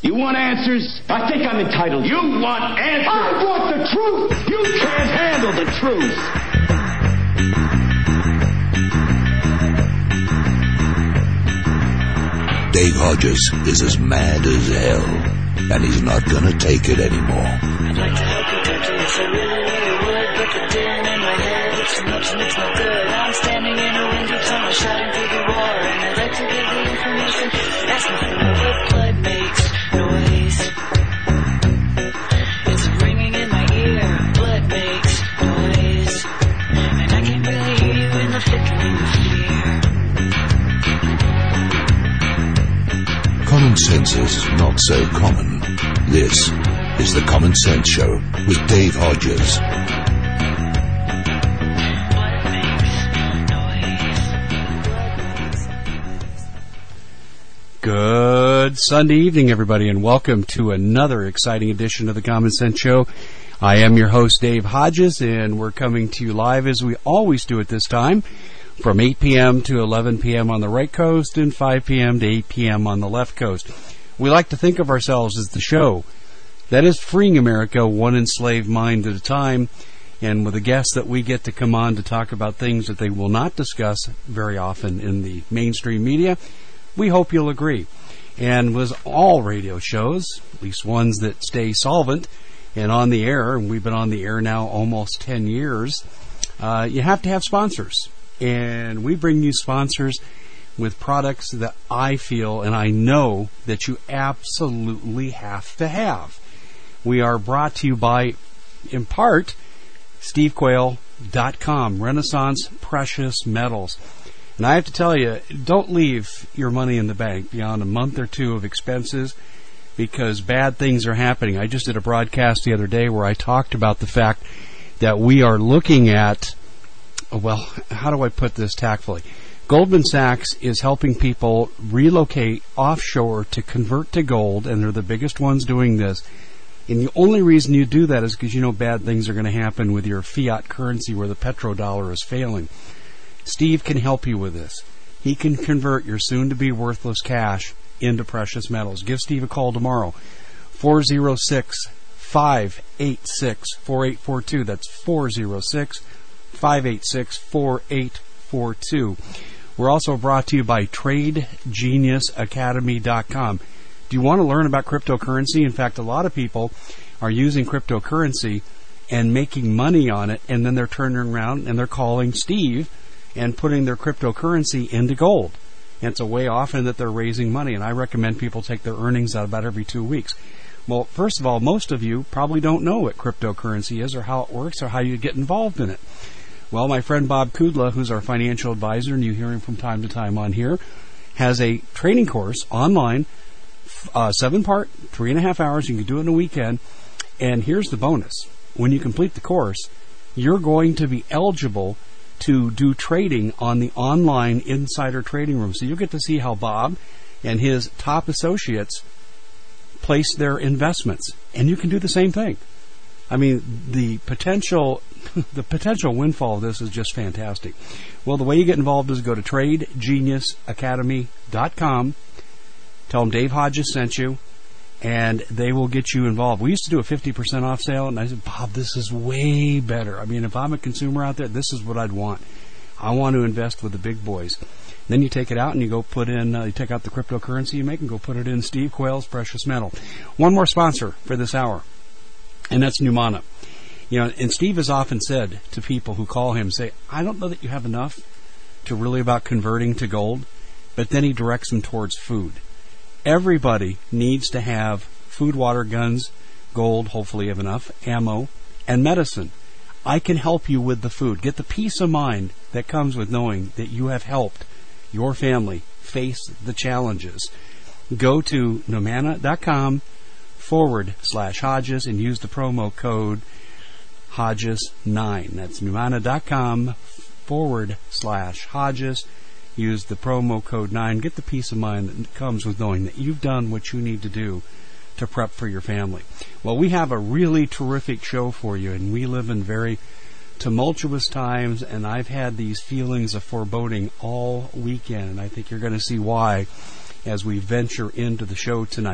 You want answers? I think I'm entitled. You want answers? I want the truth! You can't handle the truth! Dave Hodges is as mad as hell, and he's not gonna take it anymore. I'd like to help you, touch it, I really would, but the din in my head, it's too much and it's no good. I'm standing in a window tunnel, shouting through the war, and I'd like to give the information. That's nothing but blood makes noise. It's ringing in my ear, blood makes noise, and I can't really hear you in the flickering of fear. Common sense is not so common. This is the Common Sense Show with Dave Hodges. Good Sunday evening, everybody, and welcome to another exciting edition of the Common Sense Show. I am your host, Dave Hodges, and we're coming to you live as we always do at this time, from 8 p.m. to 11 p.m. on the right coast and 5 p.m. to 8 p.m. on the left coast. We like to think of ourselves as the show that is freeing America one enslaved mind at a time, and with the guests that we get to come on to talk about things that they will not discuss very often in the mainstream media, we hope you'll agree. And with all radio shows, at least ones that stay solvent and on the air, and we've been on the air now almost 10 years, you have to have sponsors. And we bring you sponsors with products that I feel and I know that you absolutely have to have. We are brought to you by, in part, SteveQuayle.com, Renaissance Precious Metals. And I have to tell you, don't leave your money in the bank beyond a month or two of expenses, because bad things are happening. I just did a broadcast the other day where I talked about the fact that we are looking at, well, how do I put this tactfully? Goldman Sachs is helping people relocate offshore to convert to gold, and they're the biggest ones doing this. And the only reason you do that is because you know bad things are going to happen with your fiat currency where the petrodollar is failing. Steve can help you with this. He can convert your soon-to-be worthless cash into precious metals. Give Steve a call tomorrow. 406-586-4842. That's 406-586-4842. We're also brought to you by TradeGeniusAcademy.com. Do you want to learn about cryptocurrency? In fact, a lot of people are using cryptocurrency and making money on it, and then they're turning around and they're calling Steve and putting their cryptocurrency into gold. And it's a way often that they're raising money, and I recommend people take their earnings out about every 2 weeks. Well, first of all, most of you probably don't know what cryptocurrency is or how it works or how you get involved in it. Well, my friend Bob Kudla, who's our financial advisor, and you hear him from time to time on here, has a training course online, 7-part, 3.5 hours. You can do it in a weekend. And here's the bonus. When you complete the course, you're going to be eligible to do trading on the online insider trading room. So you'll get to see how Bob and his top associates place their investments. And you can do the same thing. I mean, the potential windfall of this is just fantastic. Well, the way you get involved is go to TradeGeniusAcademy.com. Tell them Dave Hodges sent you, and they will get you involved. We used to do a 50% off sale, and I said, Bob, this is way better. I mean, if I'm a consumer out there, this is what I'd want. I want to invest with the big boys. Then you take it out and you go put in, you take out the cryptocurrency you make and go put it in Steve Quayle's Precious Metal. One more sponsor for this hour, and that's Numana. You know, and Steve has often said to people who call him, say, I don't know that you have enough to really about converting to gold, but then he directs them towards food. Everybody needs to have food, water, guns, gold, hopefully you have enough, ammo, and medicine. I can help you with the food. Get the peace of mind that comes with knowing that you have helped your family face the challenges. Go to Numana.com/Hodges and use the promo code Hodges9. That's Numana.com/Hodges. Use the promo code 9. Get the peace of mind that comes with knowing that you've done what you need to do to prep for your family. Well, we have a really terrific show for you, and we live in very tumultuous times, and I've had these feelings of foreboding all weekend, and I think you're going to see why as we venture into the show tonight.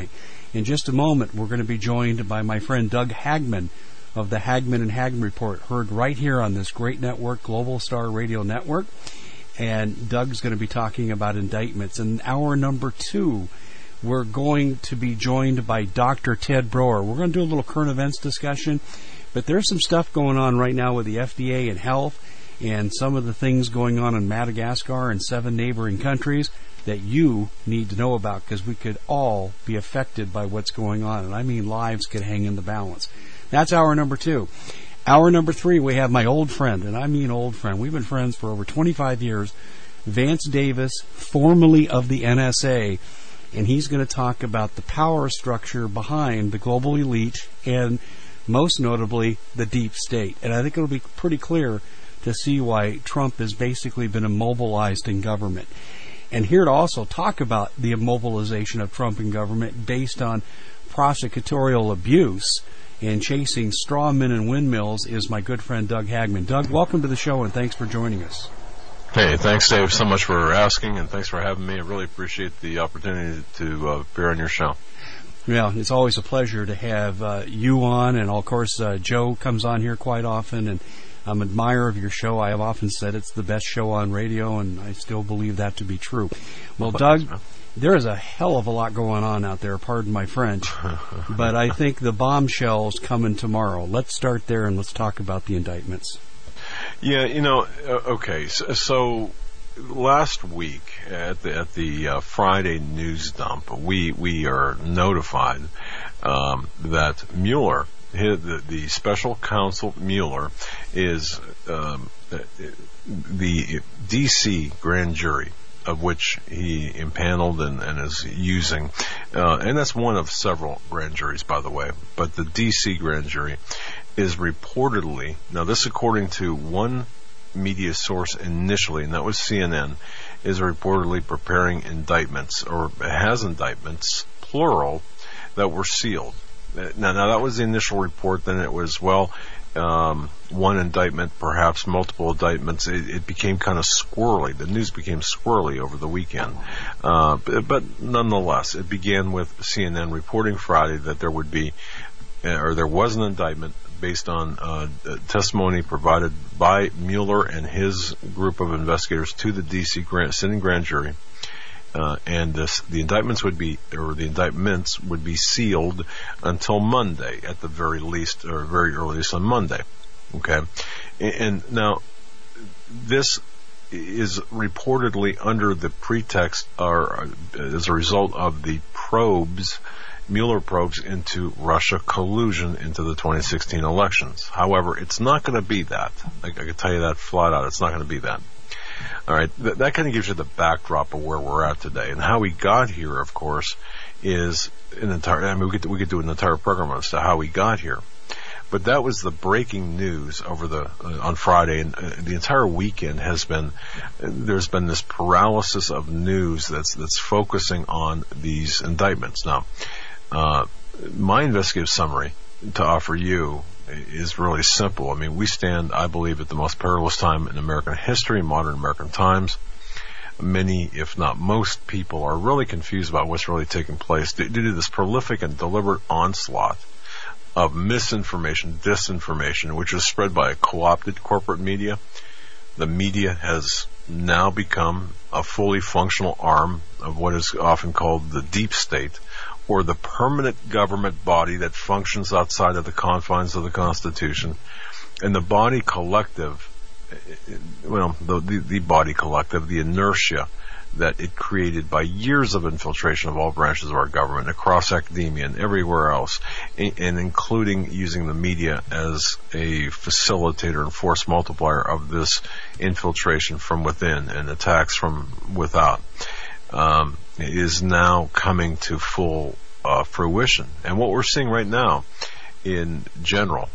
In just a moment, we're going to be joined by my friend Doug Hagman of the Hagman and Hagman Report, heard right here on this great network, Global Star Radio Network. And Doug's going to be talking about indictments. In hour number 2, we're going to be joined by Dr. Ted Broer. We're going to do a little current events discussion, but there's some stuff going on right now with the FDA and health and some of the things going on in Madagascar and 7 neighboring countries that you need to know about, because we could all be affected by what's going on. And I mean lives could hang in the balance. That's hour number 2. Hour number 3, we have my old friend, and I mean old friend. We've been friends for over 25 years, Vance Davis, formerly of the NSA, and he's going to talk about the power structure behind the global elite and, most notably, the deep state. And I think it'll be pretty clear to see why Trump has basically been immobilized in government. And here to also talk about the immobilization of Trump in government based on prosecutorial abuse and chasing straw men and windmills is my good friend Doug Hagman. Doug, welcome to the show, and thanks for joining us. Hey, thanks, Dave, so much for asking, and thanks for having me. I really appreciate the opportunity to appear on your show. Yeah, it's always a pleasure to have you on, and of course Joe comes on here quite often, and I'm an admirer of your show. I have often said it's the best show on radio, and I still believe that to be true. Well, Doug, there is a hell of a lot going on out there, pardon my French, but I think the bombshell's coming tomorrow. Let's start there and let's talk about the indictments. Yeah, okay, so last week at the Friday news dump, we are notified that Mueller, the special counsel Mueller, is the D.C. grand jury, of which he impaneled and is using. And that's one of several grand juries, by the way. But the D.C. grand jury is reportedly, now this according to one media source initially, and that was CNN, is reportedly preparing indictments, or has indictments, plural, that were sealed. Now that was the initial report. Then it was, one indictment, perhaps multiple indictments. It became kind of squirrely. The news became squirrely over the weekend. But nonetheless, it began with CNN reporting Friday that there would be, or there was an indictment based on testimony provided by Mueller and his group of investigators to the D.C. sitting grand jury. And the indictments would be sealed until Monday at the very least, or very earliest on Monday. Okay, and now this is reportedly under the pretext, or as a result of the Mueller probes into Russia collusion into the 2016 elections. However, it's not going to be that. I can tell you that flat out. It's not going to be that. All right, that kind of gives you the backdrop of where we're at today, and how we got here. Of course, is an entire. I mean, we could do an entire program as to how we got here, but that was the breaking news over on Friday, and the entire weekend has been. There's been this paralysis of news that's focusing on these indictments. Now, my investigative summary to offer you is really simple. I mean, we stand, I believe, at the most perilous time in American history, modern American times. Many, if not most people, are really confused about what's really taking place due to this prolific and deliberate onslaught of misinformation, disinformation, which is spread by a co-opted corporate media. The media has now become a fully functional arm of what is often called the deep state, or the permanent government body that functions outside of the confines of the Constitution. And the body collective, the body collective, the inertia that it created by years of infiltration of all branches of our government, across academia and everywhere else, and including using the media as a facilitator and force multiplier of this infiltration from within and attacks from without, is now coming to full fruition. And what we're seeing right now in general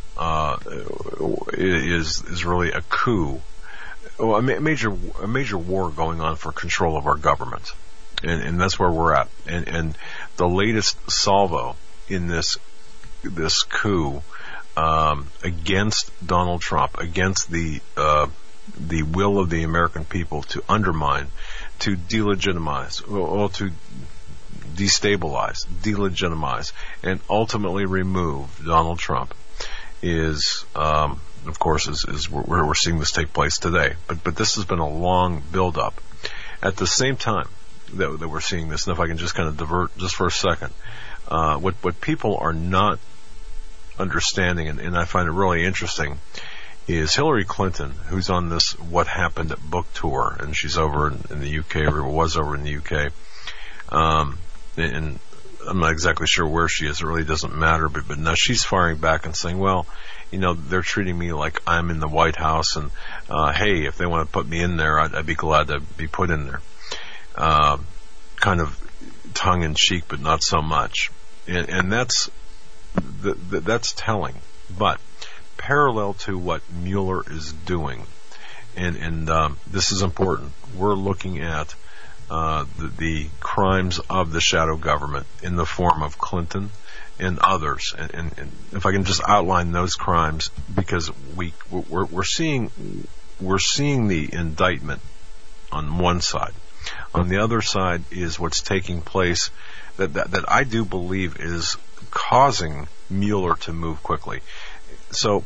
is really a coup, a major war going on for control of our government, and that's where we're at. And the latest salvo in this coup against Donald Trump, against the will of the American people to undermine, to delegitimize, or to destabilize, delegitimize, and ultimately remove Donald Trump is, of course, is where we're seeing this take place today. But this has been a long build-up. At the same time that we're seeing this, and if I can just kind of divert just for a second, what people are not understanding, and I find it really interesting, is Hillary Clinton, who's on this What Happened book tour, and she's over in the UK, or was over in the UK, and I'm not exactly sure where she is. It really doesn't matter, but now she's firing back and saying, well, they're treating me like I'm in the White House, and hey, if they want to put me in there, I'd be glad to be put in there. Kind of tongue-in-cheek, but not so much. And that's telling. But parallel to what Mueller is doing, and this is important, we're looking at the crimes of the shadow government in the form of Clinton and others, and if I can just outline those crimes, because we're seeing the indictment on one side. On the other side is what's taking place that I do believe is causing Mueller to move quickly. So,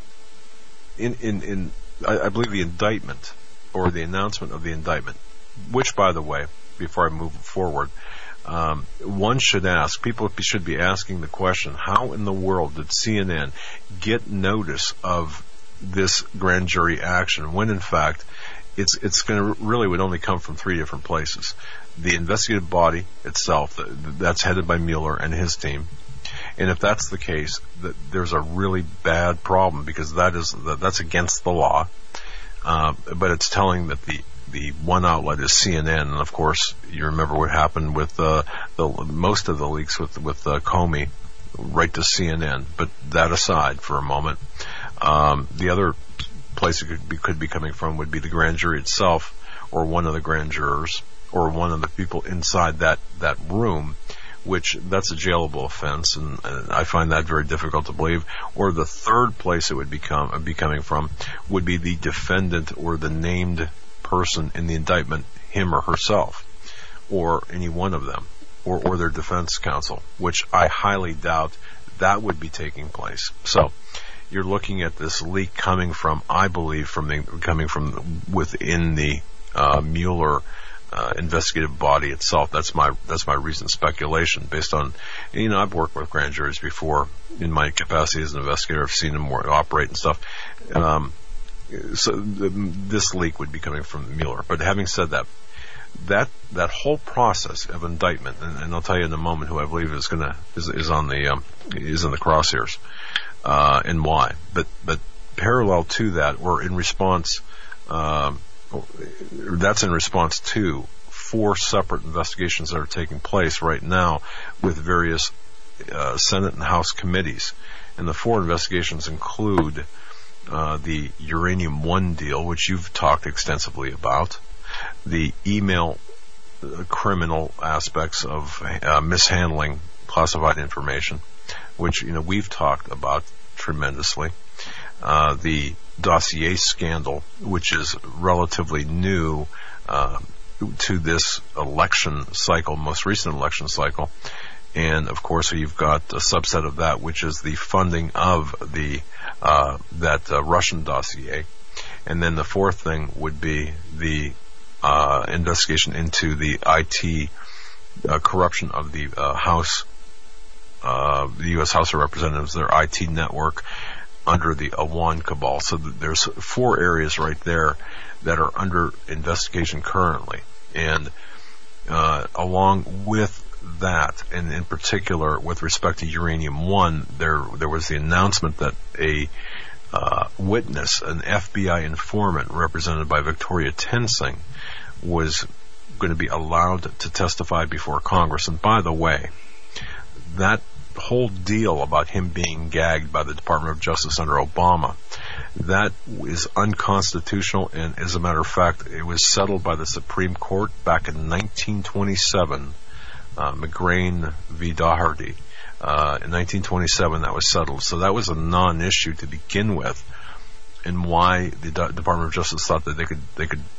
I believe the indictment, or the announcement of the indictment, which, by the way, before I move forward, one should ask, people should be asking the question, how in the world did CNN get notice of this grand jury action when, in fact, it's going to really would only come from three different places. The investigative body itself, that's headed by Mueller and his team. And if that's the case, there's a really bad problem, because that's against the law. But it's telling that the one outlet is CNN, and of course you remember what happened with most of the leaks with Comey, right to CNN. But that aside for a moment, the other place it could be coming from would be the grand jury itself, or one of the grand jurors, or one of the people inside that room, which that's a jailable offense, and I find that very difficult to believe. Or the third place it would be coming from would be the defendant, or the named person in the indictment, him or herself, or any one of them, or their defense counsel, which I highly doubt that would be taking place. So you're looking at this leak coming from, I believe, coming from within the Mueller investigative body itself. That's my recent speculation, based on, I've worked with grand juries before in my capacity as an investigator. I've seen them operate and stuff. So this leak would be coming from Mueller. But having said that whole process of indictment, and I'll tell you in a moment who I believe is in the crosshairs, and why. But parallel to that, or in response, that's in response to 4 separate investigations that are taking place right now with various Senate and House committees. And the 4 investigations include the Uranium One deal, which you've talked extensively about, the email criminal aspects of mishandling classified information, which we've talked about tremendously, the dossier scandal, which is relatively new to this election cycle, most recent election cycle, and of course you've got a subset of that, which is the funding of the that Russian dossier. And then the fourth thing would be the investigation into the IT corruption of the House, the U.S. House of Representatives, their IT network under the Awan cabal. So there's 4 areas right there that are under investigation currently. And along with that, and in particular with respect to Uranium One, there was the announcement that a witness, an FBI informant represented by Victoria Tensing, was going to be allowed to testify before Congress. And by the way, that whole deal about him being gagged by the Department of Justice under Obama, that is unconstitutional, and as a matter of fact, it was settled by the Supreme Court back in 1927, McGrain v. Daugherty. In 1927 that was settled, so that was a non-issue to begin with. And why the Department of Justice thought that they could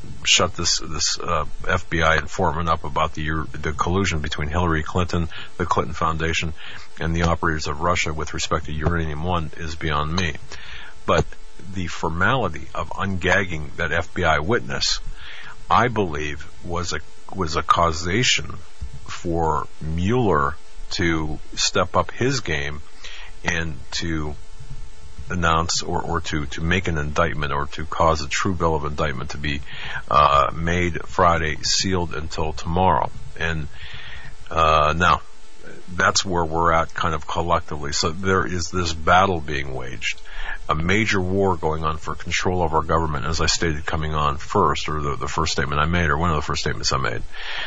shut this FBI informant up about the collusion between Hillary Clinton, the Clinton Foundation, and the operators of Russia with respect to Uranium One is beyond me. But the formality of ungagging that FBI witness, I believe, was a causation for Mueller to step up his game and to announce or to make an indictment or to cause a true bill of indictment to be made Friday, sealed until tomorrow. And now, that's where we're at kind of collectively. So there is this battle being waged, a major war going on for control of our government, as I stated coming on first, or the first statement I made, or one of the first statements I made.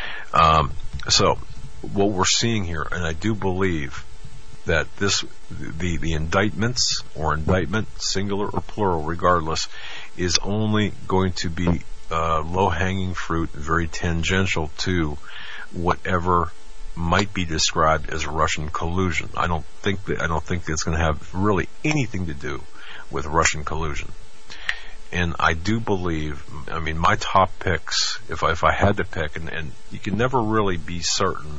So what we're seeing here, and I do believe that the indictments or indictment, singular or plural, regardless, is only going to be low-hanging fruit, very tangential to whatever might be described as Russian collusion. I don't think it's going to have really anything to do with Russian collusion. And I do believe, I mean, my top picks, if I had to pick, and you can never really be certain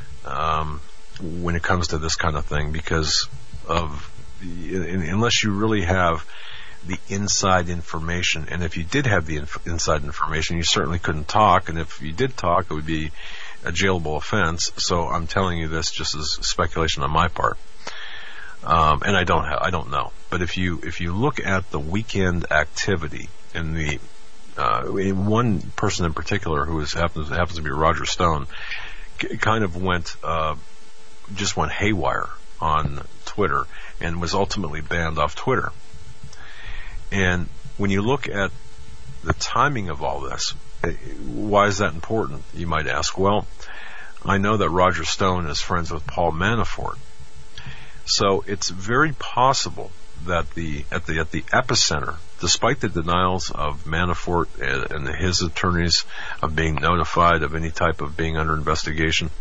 when it comes to this kind of thing, because of unless you really have the inside information, and if you did have the inside information, you certainly couldn't talk, and if you did talk, it would be a jailable offense. So I'm telling you this just as speculation on my part, and I don't know. But if you look at the weekend activity and in one person in particular who happens to be Roger Stone, kind of went haywire on Twitter and was ultimately banned off Twitter. And when you look at the timing of all this, why is that important, you might ask? Well, I know that Roger Stone is friends with Paul Manafort. So it's very possible that at the epicenter, despite the denials of Manafort and his attorneys of being notified of any type of being under investigation,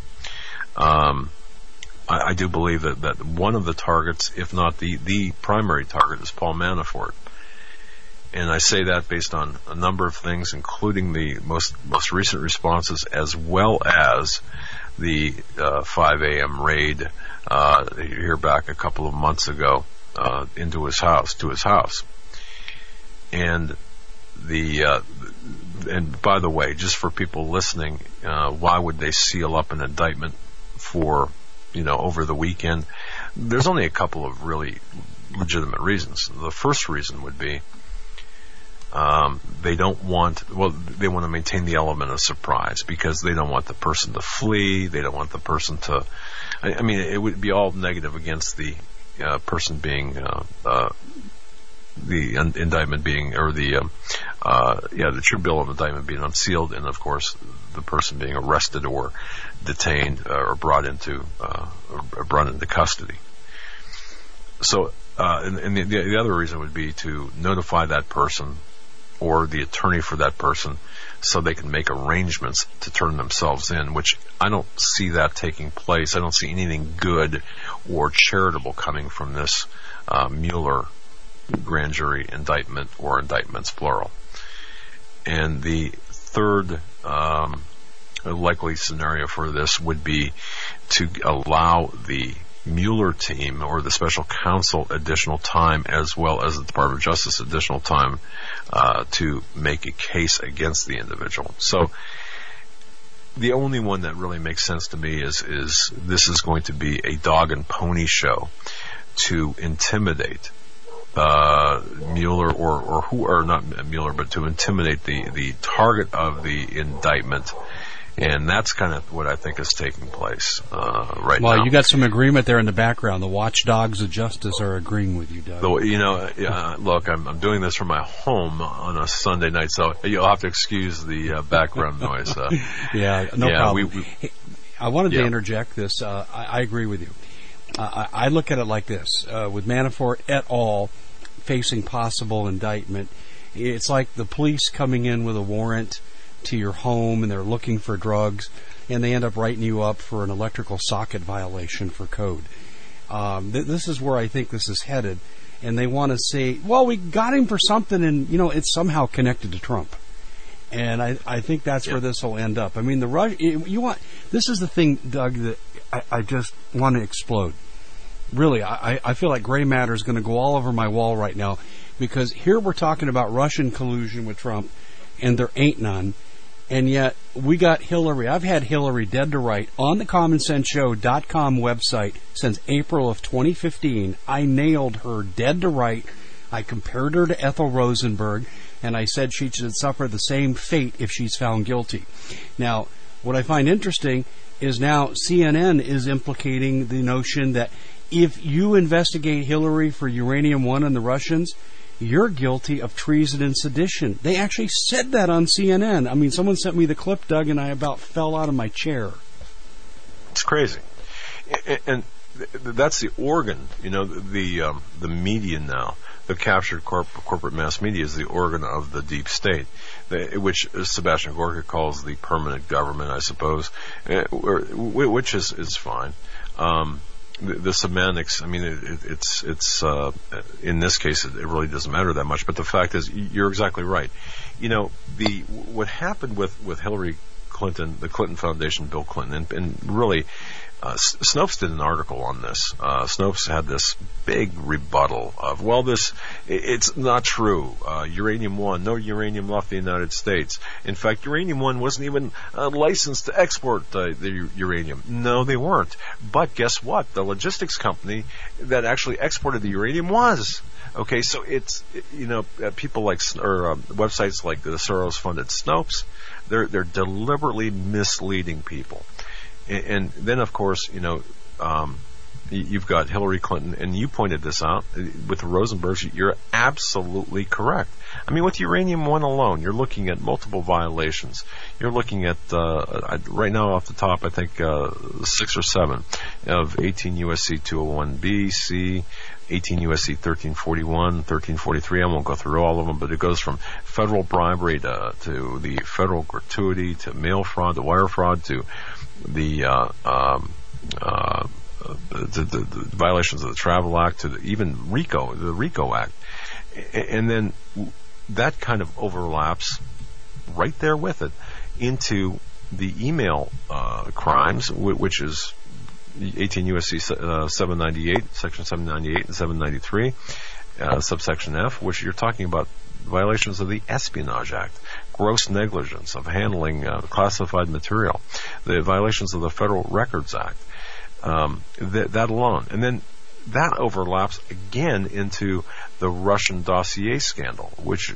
I do believe that one of the targets, if not the primary target, is Paul Manafort. And I say that based on a number of things, including the most recent responses, as well as the 5 a.m. raid here back a couple of months ago to his house. And and by the way, just for people listening, why would they seal up an indictment for over the weekend? There's only a couple of really legitimate reasons. The first reason would be they want to maintain the element of surprise, because they don't want the person to flee. They don't want the person to, I mean, it would be all negative against the person being, the indictment being, or the true bill of indictment being unsealed, and of course the person being arrested or detained or brought into custody. So, and the other reason would be to notify that person or the attorney for that person so they can make arrangements to turn themselves in, which I don't see that taking place. I don't see anything good or charitable coming from this Mueller grand jury indictment, or indictments plural. And the third likely scenario for this would be to allow the Mueller team or the special counsel additional time, as well as the Department of Justice additional time to make a case against the individual. So the only one that really makes sense to me is this is going to be a dog and pony show to intimidate Mueller or not Mueller, but to intimidate the target of the indictment. And that's kind of what I think is taking place right now. Well, you got some agreement there in the background. The watchdogs of justice are agreeing with you, Doug. Look, I'm doing this from my home on a Sunday night, so you'll have to excuse the background noise. No problem. I wanted to interject this. I agree with you. I look at it like this. With Manafort et al. Facing possible indictment, it's like the police coming in with a warrant to your home, and they're looking for drugs, and they end up writing you up for an electrical socket violation for code. This is where I think this is headed, and they want to say, well, we got him for something, and it's somehow connected to Trump. And I think that's where this will end up. I mean, this is the thing, Doug, that I just want to explode. Really, I feel like gray matter is going to go all over my wall right now, because here we're talking about Russian collusion with Trump, and there ain't none. And yet, we got Hillary. I've had Hillary dead to right on the CommonSenseShow.com website since April of 2015. I nailed her dead to right. I compared her to Ethel Rosenberg, and I said she should suffer the same fate if she's found guilty. Now, what I find interesting is now CNN is implicating the notion that if you investigate Hillary for Uranium-1 and the Russians, you're guilty of treason and sedition. They actually said that on CNN. I mean, someone sent me the clip, Doug, and I about fell out of my chair. It's crazy. And that's the organ, the media now. The captured corporate mass media is the organ of the deep state, which Sebastian Gorka calls the permanent government, I suppose, which is fine. The semantics, I mean, it's in this case, it really doesn't matter that much. But the fact is, you're exactly right. What happened with Hillary Clinton, the Clinton Foundation, Bill Clinton, and really, Snopes did an article on this. Snopes had this big rebuttal of, it's not true. Uranium-1, no uranium left the United States. In fact, Uranium-1 wasn't even licensed to export the uranium. No, they weren't. But guess what? The logistics company that actually exported the uranium was. Okay, so it's, people like, or websites like the Soros-funded Snopes, they're deliberately misleading people. And then, of course, you've got Hillary Clinton, and you pointed this out with the Rosenbergs. You're absolutely correct. I mean, with Uranium-1 alone, you're looking at multiple violations. You're looking at, right now off the top, I think 6 or 7 of 18 U.S.C. 201B, C, 18 U.S.C. 1341, 1343. I won't go through all of them, but it goes from federal bribery to the federal gratuity to mail fraud, to wire fraud, to the violations of the Travel Act, to even the RICO Act. And then that kind of overlaps right there with it into the email crimes, which is 18 U.S.C. 798, Section 798 and 793, subsection F, which you're talking about violations of the Espionage Act, gross negligence of handling classified material, the violations of the Federal Records Act, that alone. And then that overlaps again into the Russian dossier scandal, which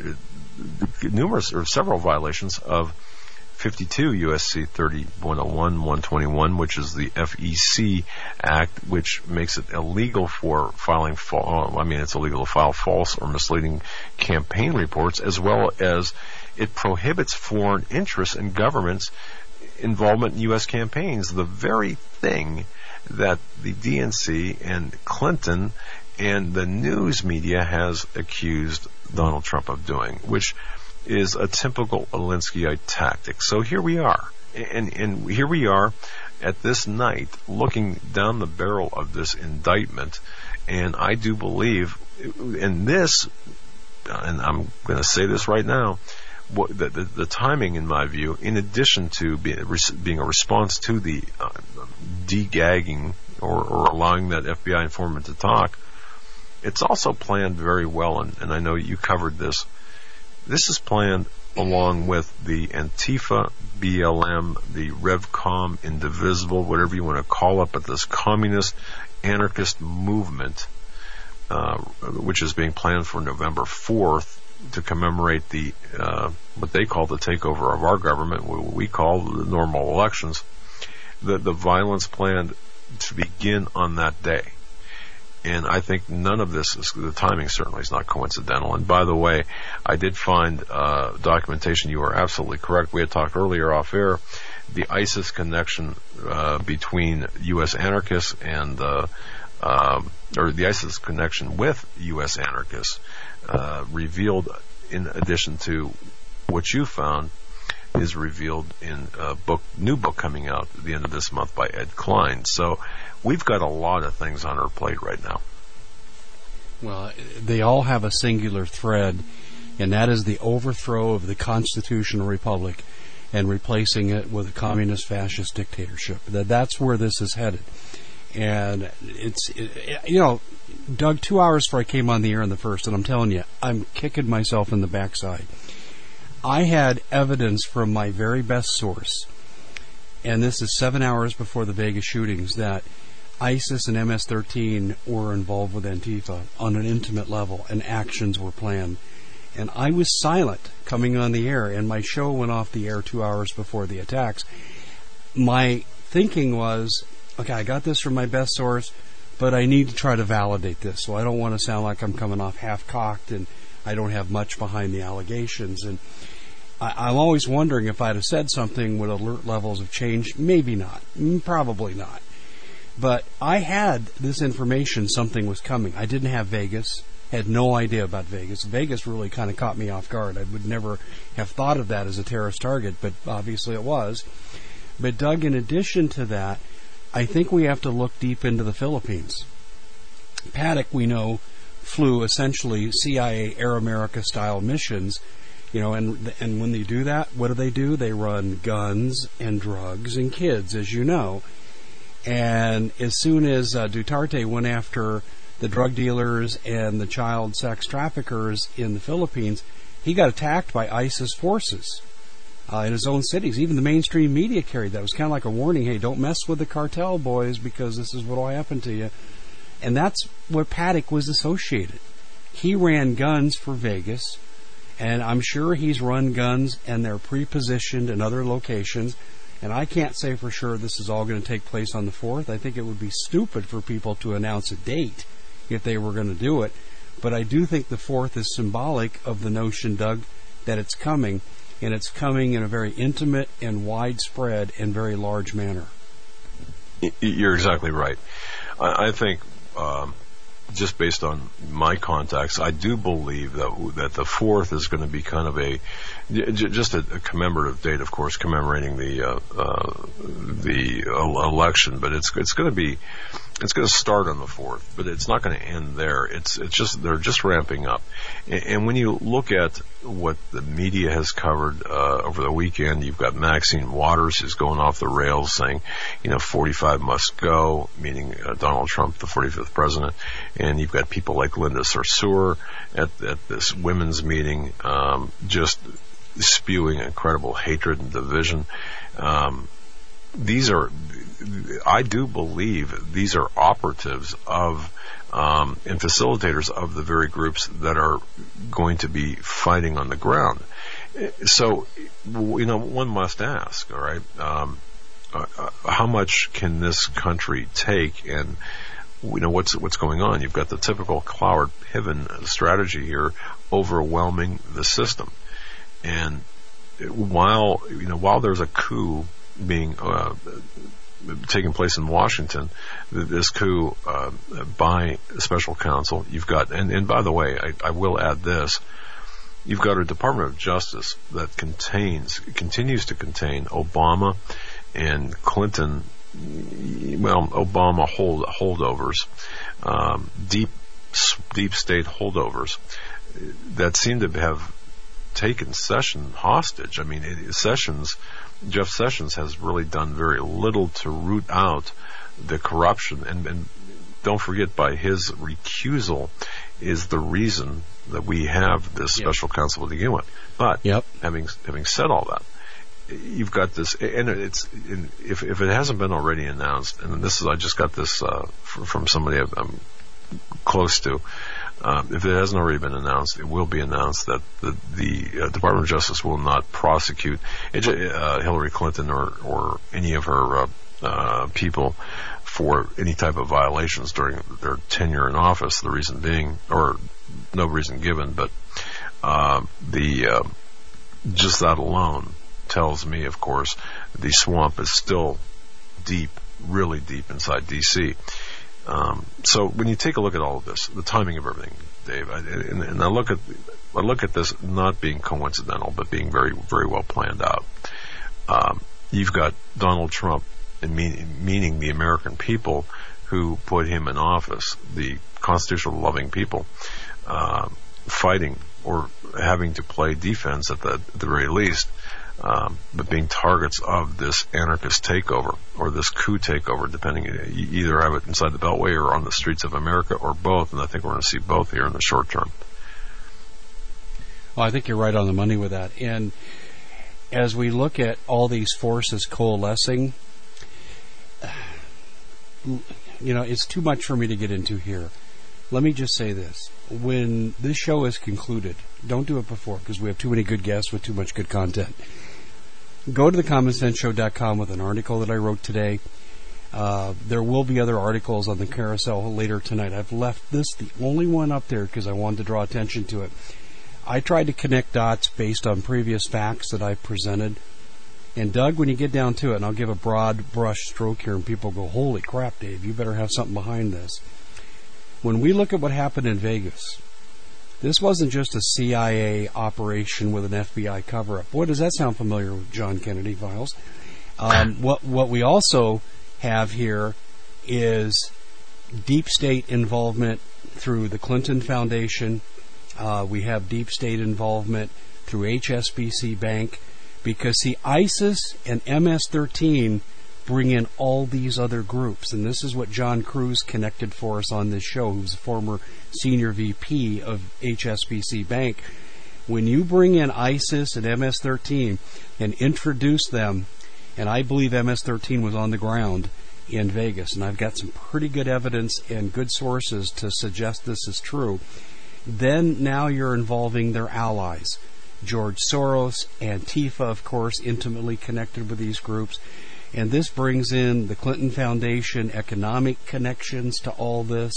several violations of 52 U.S.C. 3101, 121, which is the FEC Act, which makes it illegal for filing it's illegal to file false or misleading campaign reports, as well as it prohibits foreign interests and governments' involvement in U.S. campaigns, the very thing that the DNC and Clinton and the news media has accused Donald Trump of doing, which is a typical Alinskyite tactic. So here we are, and here we are at this night looking down the barrel of this indictment, and I do believe in this, and I'm going to say this right now, the timing, in my view, in addition to being a response to the de-gagging or allowing that FBI informant to talk, it's also planned very well, and I know you covered this. This is planned along with the Antifa, BLM, the Revcom, Indivisible, whatever you want to call it, but this communist anarchist movement, which is being planned for November 4th to commemorate the what they call the takeover of our government, what we call the normal elections, the violence planned to begin on that day. And I think none of this the timing certainly is not coincidental. And by the way, I did find documentation. You are absolutely correct. We had talked earlier off air, the ISIS connection between U.S. anarchists and, or the ISIS connection with U.S. anarchists, revealed in addition to what you found, is revealed in a new book coming out at the end of this month by Ed Klein. So we've got a lot of things on our plate right now. Well, they all have a singular thread, and that is the overthrow of the constitutional republic and replacing it with a communist fascist dictatorship. That's where this is headed. And Doug, 2 hours before I came on the air in the first, and I'm telling you, I'm kicking myself in the backside. I had evidence from my very best source, and this is 7 hours before the Vegas shootings, that ISIS and MS-13 were involved with Antifa on an intimate level, and actions were planned. And I was silent coming on the air, and my show went off the air 2 hours before the attacks. My thinking was, okay, I got this from my best source, but I need to try to validate this, so I don't want to sound like I'm coming off half-cocked and I don't have much behind the allegations. And I'm always wondering if I'd have said something, would alert levels have changed? Maybe not. Probably not. But I had this information, something was coming. I didn't have Vegas, had no idea about Vegas. Vegas really kind of caught me off guard. I would never have thought of that as a terrorist target, but obviously it was. But Doug, in addition to that, I think we have to look deep into the Philippines. Paddock, we know, flew essentially CIA Air America style missions, and when they do that, what do? They run guns and drugs and kids, as you know. And as soon as Duterte went after the drug dealers and the child sex traffickers in the Philippines, he got attacked by ISIS forces in his own cities. Even the mainstream media carried that. It was kind of like a warning, hey, don't mess with the cartel, boys, because this is what will happen to you. And that's what Paddock was associated. He ran guns for Vegas, and I'm sure he's run guns, and they're pre-positioned in other locations. And I can't say for sure this is all going to take place on the 4th. I think it would be stupid for people to announce a date if they were going to do it. But I do think the 4th is symbolic of the notion, Doug, that it's coming. And it's coming in a very intimate and widespread and very large manner. You're exactly right. I think, just based on my contacts, I do believe that the 4th is going to be kind of just a commemorative date, of course, commemorating the election. But it's going to start on the 4th, but it's not going to end there. It's just they're just ramping up. And when you look at what the media has covered over the weekend, you've got Maxine Waters who's going off the rails, saying, 45 must go, meaning Donald Trump, the 45th president. And you've got people like Linda Sarsour at this women's meeting, just spewing incredible hatred and division. I do believe these are operatives of and facilitators of the very groups that are going to be fighting on the ground. So, one must ask, all right, how much can this country take? And what's going on? You've got the typical Cloward-Piven strategy here, overwhelming the system. And while there's a coup being taking place in Washington, this coup by special counsel, you've got, and by the way, I will add this, you've got a Department of Justice that continues to contain Obama and Clinton, Obama holdovers, deep state holdovers that seem to have taken Sessions hostage. I mean, Jeff Sessions has really done very little to root out the corruption, and don't forget, by his recusal is the reason that we have this special counsel to begin with. But having said all that, you've got this, and if it hasn't been already announced, and I just got this from somebody I'm close to. If it hasn't already been announced, it will be announced that the Department of Justice will not prosecute Hillary Clinton or any of her people for any type of violations during their tenure in office. The reason being, or no reason given, but just that alone tells me, of course, the swamp is still deep, really deep inside D.C. So when you take a look at all of this, the timing of everything, Dave, and I look at this not being coincidental, but being very, very well planned out. You've got Donald Trump, meaning the American people who put him in office, the constitutional loving people, fighting or having to play defense at the very least, but being targets of this anarchist takeover or this coup takeover, depending. You either have it inside the Beltway or on the streets of America or both, and I think we're going to see both here in the short term. Well, I think you're right on the money with that. And as we look at all these forces coalescing, it's too much for me to get into here. Let me just say this. When this show is concluded, don't do it before because we have too many good guests with too much good content. Go to thecommonsenseshow.com with an article that I wrote today. There will be other articles on the carousel later tonight. I've left this the only one up there because I wanted to draw attention to it. I tried to connect dots based on previous facts that I presented. And Doug, when you get down to it, and I'll give a broad brush stroke here and people go, holy crap, Dave, you better have something behind this. When we look at what happened in Vegas, this wasn't just a CIA operation with an FBI cover-up. Boy, does that sound familiar with John Kennedy files. What we also have here is deep state involvement through the Clinton Foundation. We have deep state involvement through HSBC Bank because, see, ISIS and MS-13 bring in all these other groups. And this is what John Cruz connected for us on this show, who's a former senior VP of HSBC Bank. When you bring in ISIS and MS-13 and introduce them, and I believe MS-13 was on the ground in Vegas, and I've got some pretty good evidence and good sources to suggest this is true, then now you're involving their allies. George Soros, Antifa, of course, intimately connected with these groups. And this brings in the Clinton Foundation, economic connections to all this,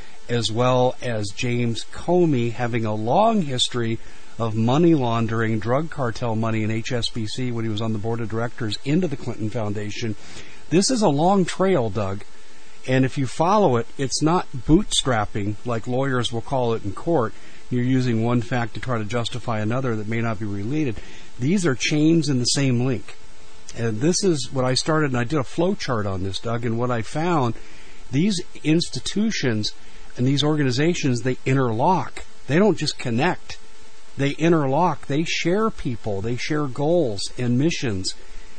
as well as James Comey having a long history of money laundering, drug cartel money in HSBC when he was on the board of directors into the Clinton Foundation. This is a long trail, Doug. And if you follow it, it's not bootstrapping like lawyers will call it in court. You're using one fact to try to justify another that may not be related. These are chains in the same link. And this is what I started, and I did a flow chart on this, Doug, and what I found, these institutions and these organizations, they interlock. They don't just connect. They interlock. They share people. They share goals and missions.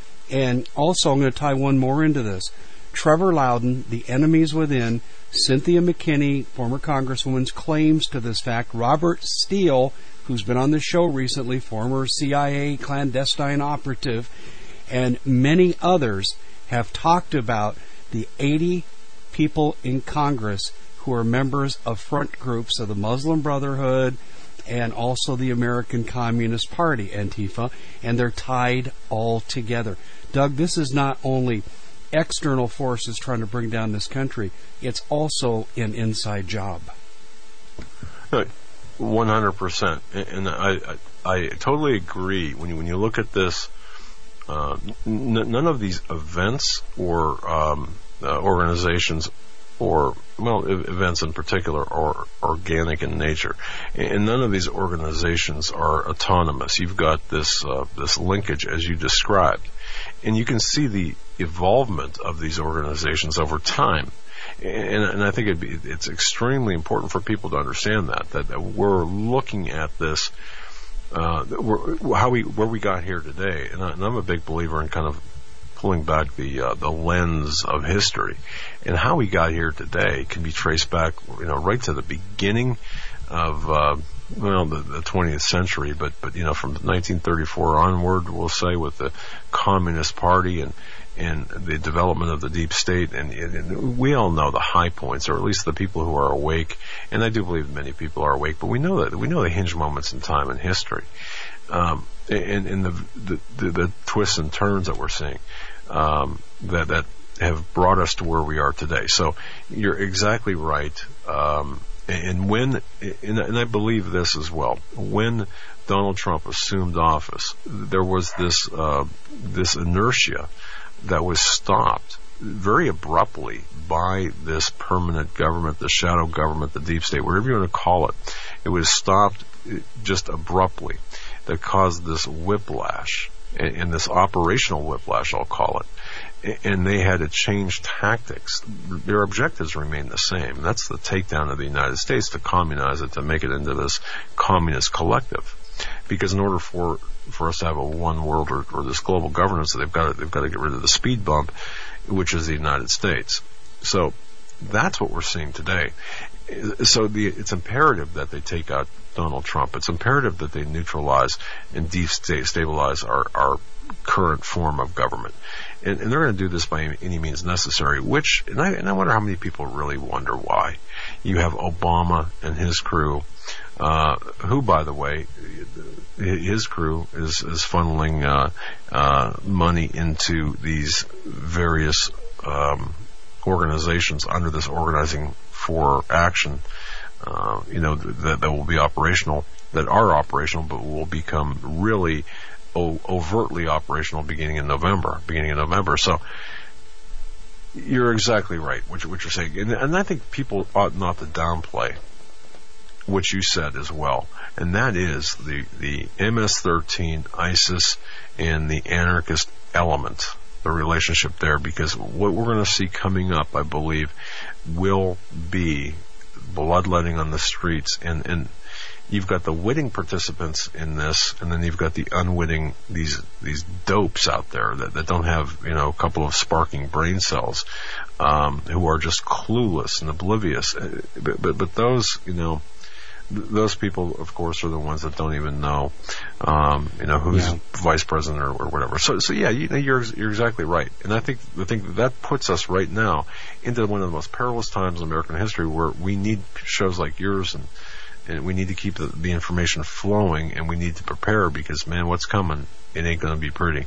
And also, I'm going to tie one more into this. Trevor Loudon, The Enemies Within, Cynthia McKinney, former Congresswoman's claims to this fact, Robert Steele, who's been on the show recently, former CIA clandestine operative, and many others have talked about the 80 people in Congress who are members of front groups of the Muslim Brotherhood and also the American Communist Party, Antifa, and they're tied all together. Doug, this is not only external forces trying to bring down this country, it's also an inside job. 100%. And I totally agree. When you look at this, none of these events or organizations or, events in particular are organic in nature. And none of these organizations are autonomous. You've got this linkage, as you described. And you can see the evolvement of these organizations over time. And I think it's extremely important for people to understand that we're looking at this, where we got here today. And I'm a big believer in kind of pulling back the lens of history, and how we got here today can be traced back, right to the beginning of the 20th century, but from 1934 onward, we'll say, with the Communist Party and the development of the deep state, and we all know the high points, or at least the people who are awake, and I do believe many people are awake, but we know the hinge moments in time and history, and the twists and turns that we're seeing, that have brought us to where we are today. So you're exactly right. And I believe this as well. When Donald Trump assumed office, there was this inertia that was stopped very abruptly by this permanent government, the shadow government, the deep state, whatever you want to call it. It was stopped just abruptly. That caused this whiplash, and this operational whiplash, I'll call it. and they had to change tactics. Their objectives remain the same. That's the takedown of the United States, to communize it, to make it into this communist collective. Because in order for us to have a one world or this global governance, they've got to get rid of the speed bump, which is the United States. So that's what we're seeing today. So it's imperative that they take out Donald Trump. It's imperative that they neutralize and destabilize our current form of government. And they're going to do this by any means necessary, and I wonder how many people really wonder why. You have Obama and his crew, who, by the way, his crew is funneling money into these various organizations under this Organizing for Action, that will be operational, that are operational, but will become really overtly operational beginning in November. So you're exactly right, what you're saying. And I think people ought not to downplay what you said as well. And that is the MS-13, ISIS, and the anarchist element, the relationship there, because what we're going to see coming up, I believe, will be bloodletting on the streets, and you've got the witting participants in this, and then you've got the unwitting, these dopes out there that don't have, a couple of sparking brain cells, who are just clueless and oblivious. But those, those people, of course, are the ones that don't even know, who's vice president or whatever. So yeah, you're exactly right. And I think that puts us right now into one of the most perilous times in American history, where we need shows like yours, and we need to keep the information flowing, and we need to prepare, because, man, what's coming, it ain't going to be pretty.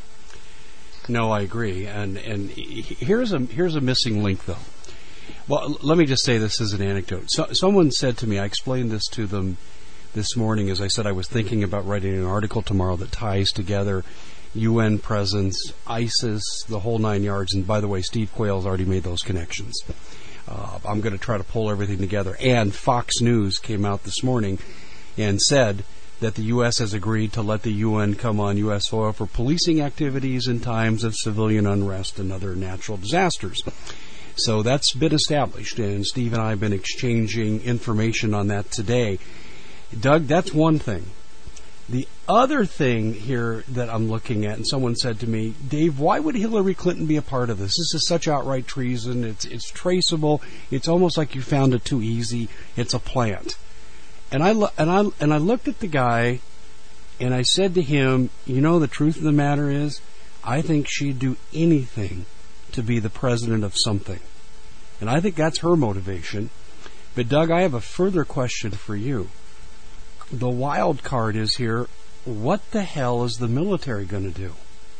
No, I agree. And here's a missing link, though. Well, let me just say this as an anecdote. Someone said to me, I explained this to them this morning, as I said I was thinking about writing an article tomorrow that ties together UN presence, ISIS, the whole 9 yards. And by the way, Steve Quayle's already made those connections. I'm going to try to pull everything together. And Fox News came out this morning and said that the U.S. has agreed to let the UN come on U.S. soil for policing activities in times of civilian unrest and other natural disasters. So that's been established, and Steve and I have been exchanging information on that today. Doug, that's one thing. The other thing here that I'm looking at, and someone said to me, Dave, why would Hillary Clinton be a part of this? This is such outright treason. It's traceable. It's almost like you found it too easy. It's a plant. And I looked at the guy, and I said to him, the truth of the matter is, I think she'd do anything to be the president of something. And I think that's her motivation. But Doug, I have a further question for you. The wild card is here. What the hell is the military going to do?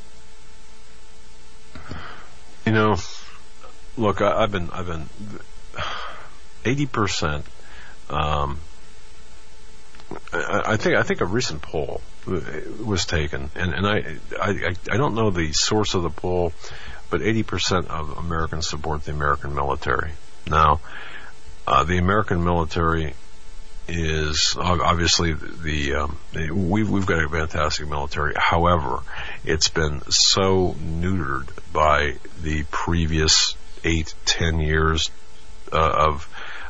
Look, I've been 80%. I think a recent poll was taken, and I don't know the source of the poll, but 80% of Americans support the American military. Now, the American military is obviously we've got a fantastic military. However, it's been so neutered by the previous 8-10 years of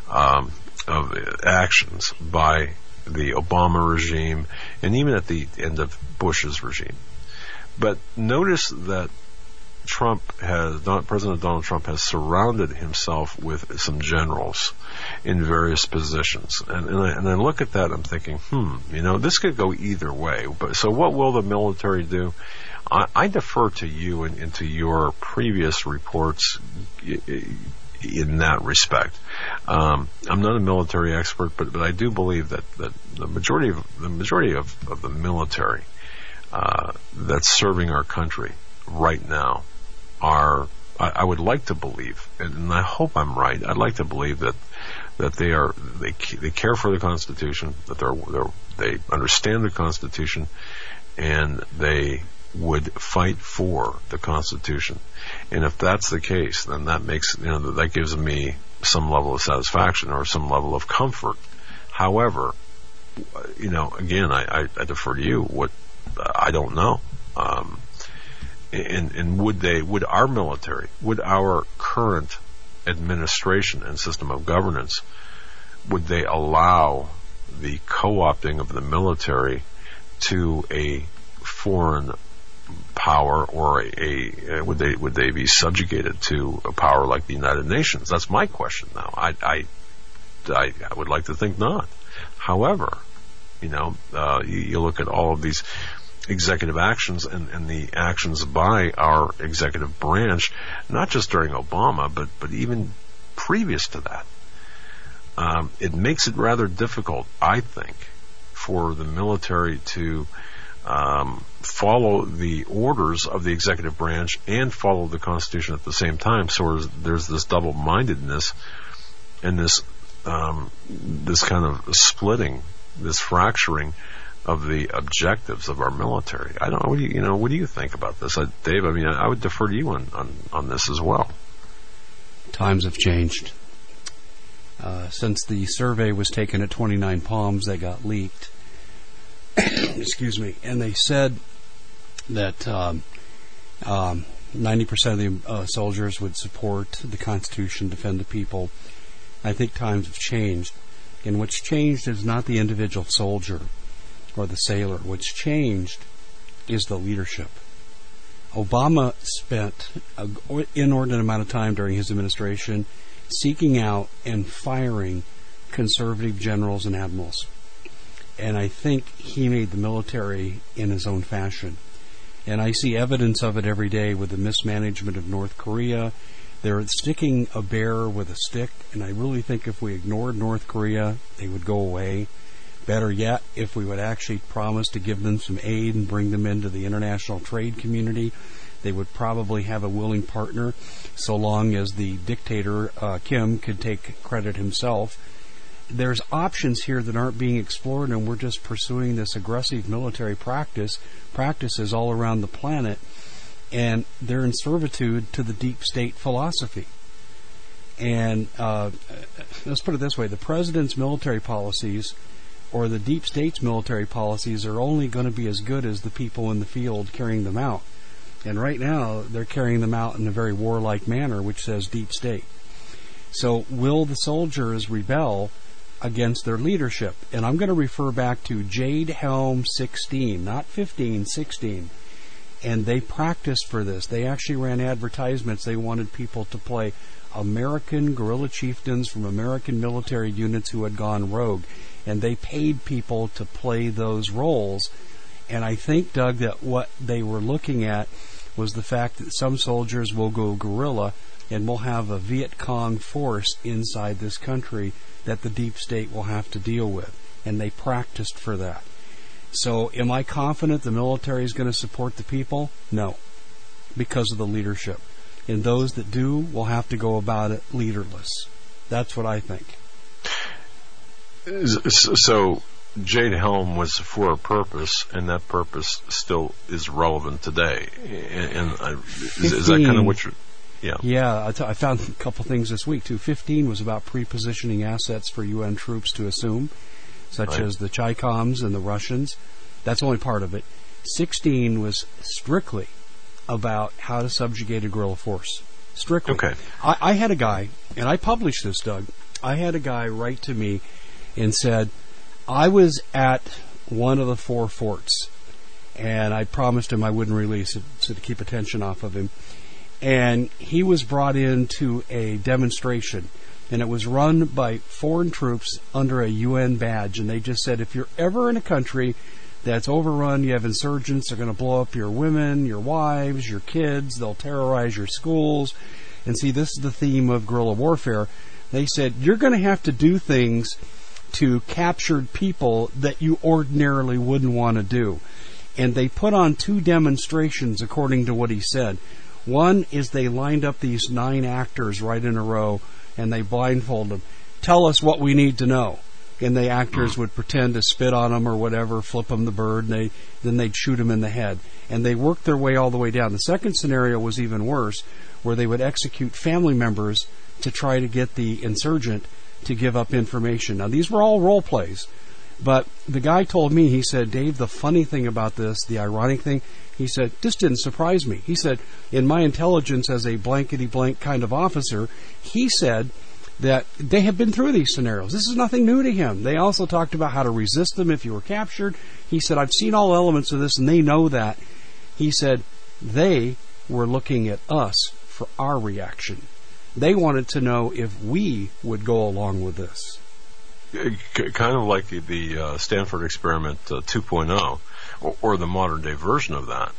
actions by the Obama regime, and even at the end of Bush's regime. But notice that President Donald Trump has surrounded himself with some generals in various positions. And I look at that, I'm thinking, this could go either way. But so what will the military do? I defer to you and to your previous reports in that respect. I'm not a military expert, but I do believe that the majority of the military that's serving our country right now I would like to believe, and I hope I'm right, I'd like to believe that they care for the Constitution, that they understand the Constitution, and they would fight for the Constitution. And if that's the case, then that makes, that gives me some level of satisfaction or some level of comfort. However, again, I defer to you. What I don't know. and would our military, would our current administration and system of governance, would they allow the co-opting of the military to a foreign power, or would they be subjugated to a power like the United Nations? That's my question now. I would like to think not. However, you look at all of these executive actions and the actions by our executive branch, not just during Obama, but even previous to that. It makes it rather difficult, I think, for the military to follow the orders of the executive branch and follow the Constitution at the same time. So there's this double-mindedness and this kind of splitting, this fracturing of the objectives of our military. I don't know. What do you think about this, Dave? I mean, I would defer to you on this as well. Times have changed. Since the survey was taken at 29 Palms, they got leaked. Excuse me. And they said that 90% of the soldiers would support the Constitution, defend the people. I think times have changed. And what's changed is not the individual soldier or the sailor. What's changed is the leadership. Obama spent an inordinate amount of time during his administration seeking out and firing conservative generals and admirals. And I think he made the military in his own fashion. And I see evidence of it every day with the mismanagement of North Korea. They're sticking a bear with a stick, and I really think if we ignored North Korea, they would go away. Better yet, if we would actually promise to give them some aid and bring them into the international trade community, they would probably have a willing partner, so long as the dictator, Kim, could take credit himself. There's options here that aren't being explored, and we're just pursuing this aggressive military practices all around the planet, and they're in servitude to the deep state philosophy. And let's put it this way, the president's military policies or the deep state's military policies are only going to be as good as the people in the field carrying them out. And right now, they're carrying them out in a very warlike manner, which says deep state. So will the soldiers rebel against their leadership? And I'm going to refer back to Jade Helm 16, not 15, 16. And they practiced for this. They actually ran advertisements. They wanted people to play American guerrilla chieftains from American military units who had gone rogue. And they paid people to play those roles. And I think, Doug, that what they were looking at was the fact that some soldiers will go guerrilla and we'll have a Viet Cong force inside this country that the deep state will have to deal with. And they practiced for that. So am I confident the military is going to support the people? No, because of the leadership. And those that do will have to go about it leaderless. That's what I think. So Jade Helm was for a purpose, and that purpose still is relevant today. And is that kind of what you're... Yeah. Yeah, I found a couple things this week, too. 15 was about pre-positioning assets for UN troops to assume, such as the Chaycoms and the Russians. That's only part of it. 16 was strictly about how to subjugate a guerrilla force. Strictly. Okay. I had a guy, and I published this, Doug. I had a guy write to me and said, I was at one of the 4 forts, and I promised him I wouldn't release it so to keep attention off of him. And he was brought into a demonstration, and it was run by foreign troops under a UN badge. And they just said, if you're ever in a country that's overrun, you have insurgents, they're going to blow up your women, your wives, your kids, they'll terrorize your schools. And see, this is the theme of guerrilla warfare. They said, you're going to have to do things to captured people that you ordinarily wouldn't want to do. And they put on 2 demonstrations, according to what he said. One is they lined up these 9 actors right in a row, and they blindfolded them. Tell us what we need to know. And the actors would pretend to spit on them or whatever, flip them the bird, and then they'd shoot them in the head. And they worked their way all the way down. The second scenario was even worse, where they would execute family members to try to get the insurgent to give up information. Now, these were all role plays, But the guy told me, he said, Dave, the funny thing about this, the ironic thing, he said, this didn't surprise me. He said, in my intelligence as a blankety-blank kind of officer, he said that they have been through these scenarios. This is nothing new to him. They also talked about how to resist them if you were captured. He said, I've seen all elements of this, and they know that. He said, they were looking at us for our reaction. They wanted to know if we would go along with this. Kind of like the Stanford Experiment 2.0, or the modern day version of that.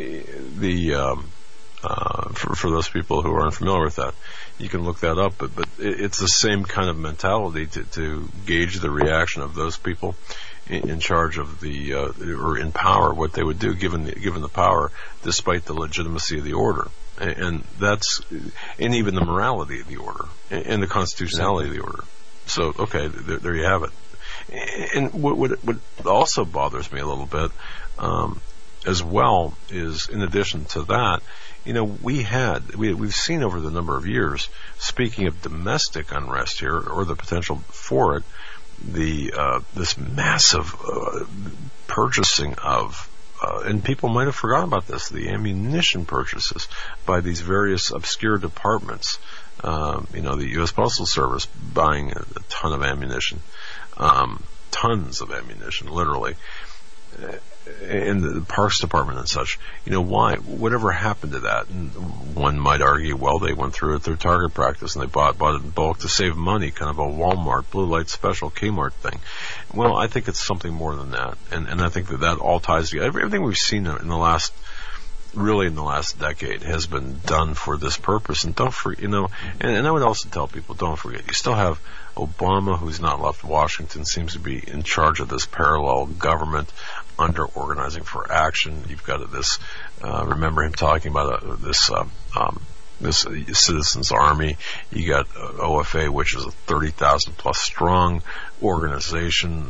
For those people who are unfamiliar with that, you can look that up. But it's the same kind of mentality to gauge the reaction of those people in charge of or in power, what they would do given the power, despite the legitimacy of the order, and even the morality of the order and the constitutionality of the order. So, okay, there you have it. And what also bothers me a little bit, as well, is in addition to that, we've seen over the number of years, speaking of domestic unrest here, or the potential for it, this massive purchasing of, and people might have forgotten about this, the ammunition purchases by these various obscure departments. The U.S. Postal Service buying a ton of ammunition, tons of ammunition, literally, and the Parks Department and such. Why? Whatever happened to that? And one might argue, well, they went through it through target practice and they bought it in bulk to save money, kind of a Walmart, Blue Light Special, Kmart thing. Well, I think it's something more than that, and I think that all ties together. Everything we've seen in the last decade has been done for this purpose. And don't forget, and I would also tell people, don't forget, you still have Obama, who's not left Washington, seems to be in charge of this parallel government under Organizing for Action. You've got this, remember him talking about this Citizens Army. You got OFA, which is a 30,000 plus strong organization,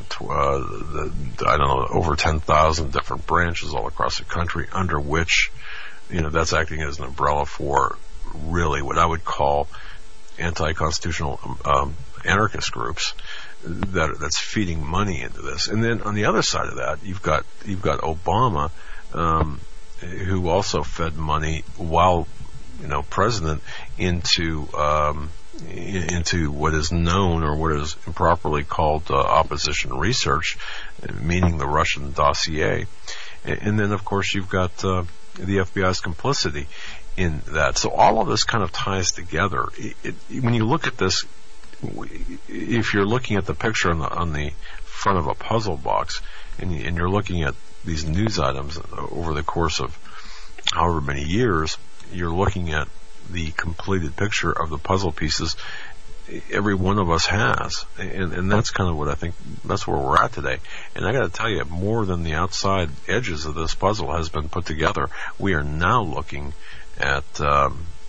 over 10,000 different branches all across the country, under which, that's acting as an umbrella for really what I would call anti-constitutional anarchist groups that's feeding money into this. And then on the other side of that, you've got Obama, who also fed money while president into what is known, or what is improperly called opposition research, meaning the Russian dossier. And then, of course, you've got the FBI's complicity in that. So all of this kind of ties together. When you look at this, if you're looking at the picture on the front of a puzzle box, and you're looking at these news items over the course of however many years, you're looking at the completed picture of the puzzle pieces every one of us has. And that's kind of what I think, that's where we're at today. And I got to tell you, more than the outside edges of this puzzle has been put together, we are now looking at the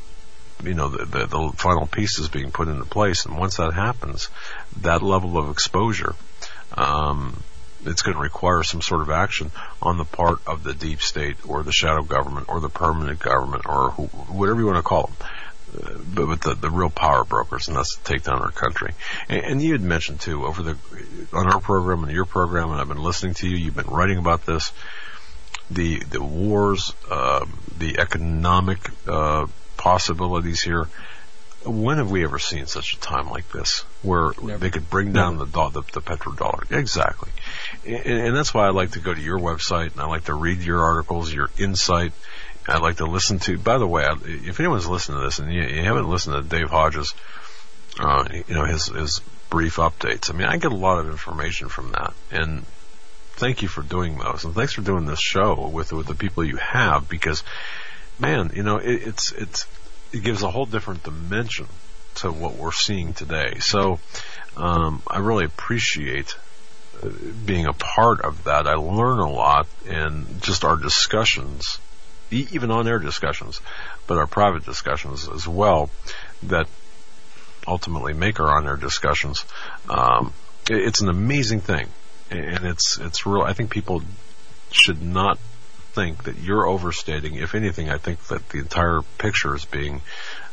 final pieces being put into place. And once that happens, that level of exposure, it's going to require some sort of action on the part of the deep state, or the shadow government, or the permanent government, or whatever you want to call them, but the real power brokers, and that's to take down our country. And you had mentioned too, on our program and your program, and I've been listening to you, you've been writing about this, the wars, the economic possibilities here. When have we ever seen such a time like this, where they could bring down the petrodollar? Exactly. And that's why I like to go to your website, and I like to read your articles, your insight. I like to listen to, by the way, if anyone's listening to this and you haven't listened to Dave Hodges, his brief updates, I get a lot of information from that. And thank you for doing those. And thanks for doing this show with the people you have, because, man, it gives a whole different dimension to what we're seeing today. So I really appreciate being a part of that. I learn a lot, and just our discussions, even on-air discussions, but our private discussions as well, that ultimately make our on-air discussions. It's an amazing thing, and it's real. I think people should not think that you're overstating. If anything, I think that the entire picture is being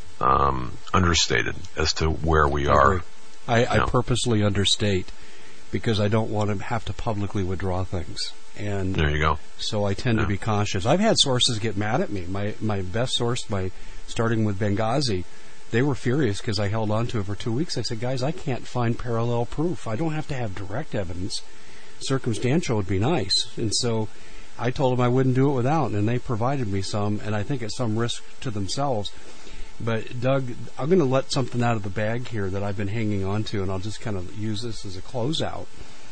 understated as to where we are. I purposely understate, because I don't want to have to publicly withdraw things. And there you go. So I tend to be cautious. I've had sources get mad at me. My best source, starting with Benghazi, they were furious because I held on to it for 2 weeks. I said, guys, I can't find parallel proof. I don't have to have direct evidence. Circumstantial would be nice. And so I told them I wouldn't do it without, and they provided me some, and I think at some risk to themselves. But, Doug, I'm going to let something out of the bag here that I've been hanging on to, and I'll just kind of use this as a closeout.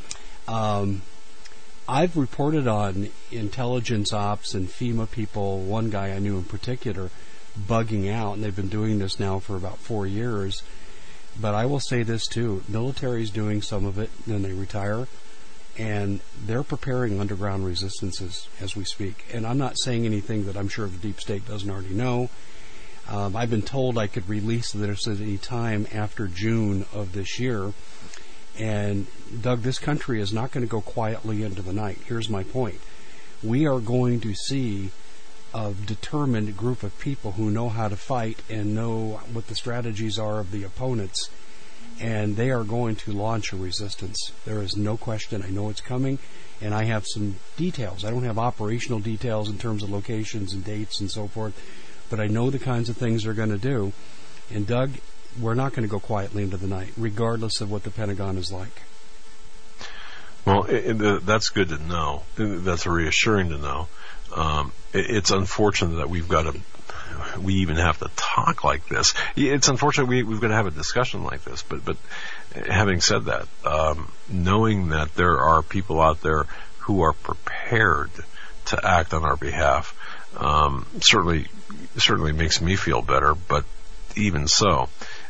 I've reported on intelligence ops and FEMA people, one guy I knew in particular, bugging out, and they've been doing this now for about 4 years. But I will say this, too. Military's doing some of it, then they retire, and they're preparing underground resistances as we speak. And I'm not saying anything that I'm sure the deep state doesn't already know. I've been told I could release this at any time after June of this year. And, Doug, this country is not going to go quietly into the night. Here's my point. We are going to see a determined group of people who know how to fight and know what the strategies are of the opponents, and they are going to launch a resistance. There is no question. I know it's coming, and I have some details. I don't have operational details in terms of locations and dates and so forth, but I know the kinds of things they're going to do. And, Doug, we're not going to go quietly into the night, regardless of what the Pentagon is like. Well, that's good to know. That's reassuring to know. It's unfortunate that we even have to talk like this. It's unfortunate we've got to have a discussion like this. But having said that, knowing that there are people out there who are prepared to act on our behalf, certainly makes me feel better. But even so,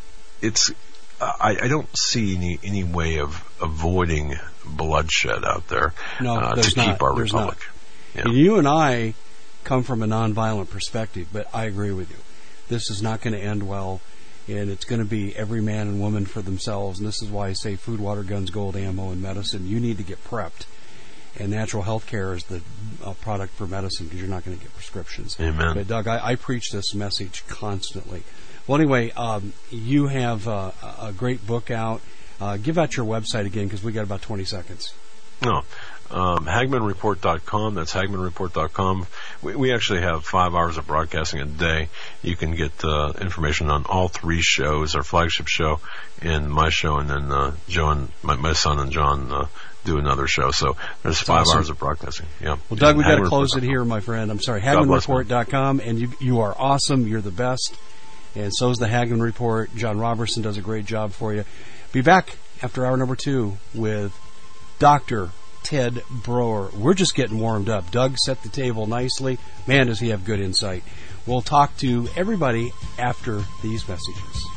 I don't see any way of avoiding bloodshed out there to keep our republic. Yeah. You and I come from a nonviolent perspective, but I agree with you. This is not going to end well, and it's going to be every man and woman for themselves. And this is why I say food, water, guns, gold, ammo, and medicine. You need to get prepped. And natural health care is the product for medicine, because you're not going to get prescriptions. Amen. But, Doug, I preach this message constantly. Well, anyway, you have a great book out. Give out your website again, because we got about 20 seconds. No. HagmannReport.com. That's HagmannReport.com. We actually have 5 hours of broadcasting a day. You can get information on all 3 shows, our flagship show and my show, and then Joe and my son and John do another show. So there's 5 hours of broadcasting. Yeah. Well, Doug, we got to close it here, my friend. I'm sorry. HagmannReport.com, and you are awesome. You're the best. And so is the Hagmann Report. John Robertson does a great job for you. Be back after hour number 2 with Dr. Ted Broer. We're just getting warmed up. Doug set the table nicely. Man, does he have good insight. We'll talk to everybody after these messages.